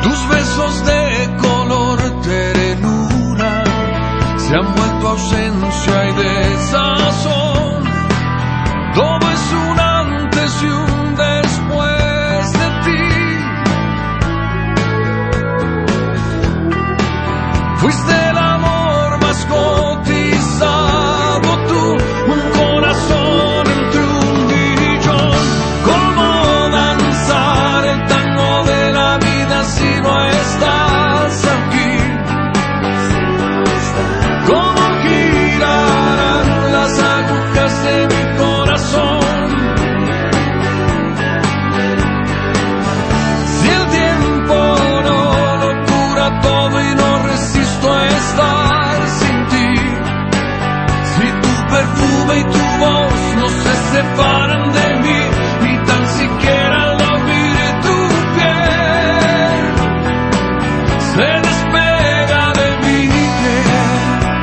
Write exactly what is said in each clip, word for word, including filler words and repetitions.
Tus besos de color ternura se han vuelto ausencia y desazón. Todo es un antes y un después de ti. Fuiste el amor más cotizado, tú, un corazón entre un millón. ¿Cómo danzar el tango de la vida si no estás aquí? ¿Cómo girarán las agujas de mi corazón? Si el tiempo no lo cura todo y no resisto a estar sin ti. Si tu perfume y tu voz no se separan de mí, ni tan siquiera al oír tu piel se despega de mi piel.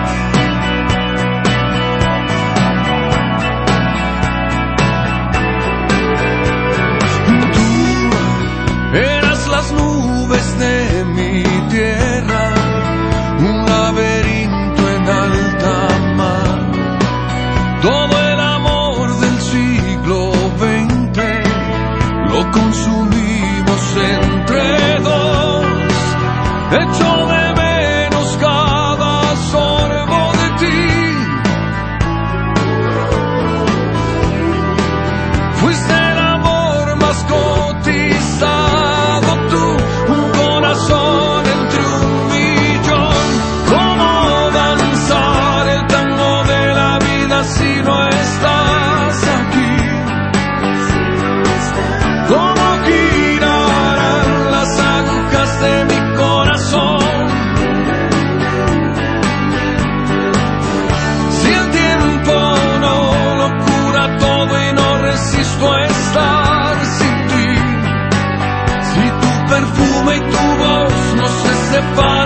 Tú eras las nubes de mi tierra, un laberinto en alta mar. Todo el amor del siglo veinte lo consumimos entre dos. Echo de menos cada sorbo de ti. Fuiste el amor más cotizado, tú, un corazón entre un millón. ¿Cómo danzar el tango de la vida si no estás aquí? ¿Cómo girarán las agujas de mi corazón? Si el tiempo no lo cura todo y no resisto a estar sin ti. Si tu perfume y tu voz no se separan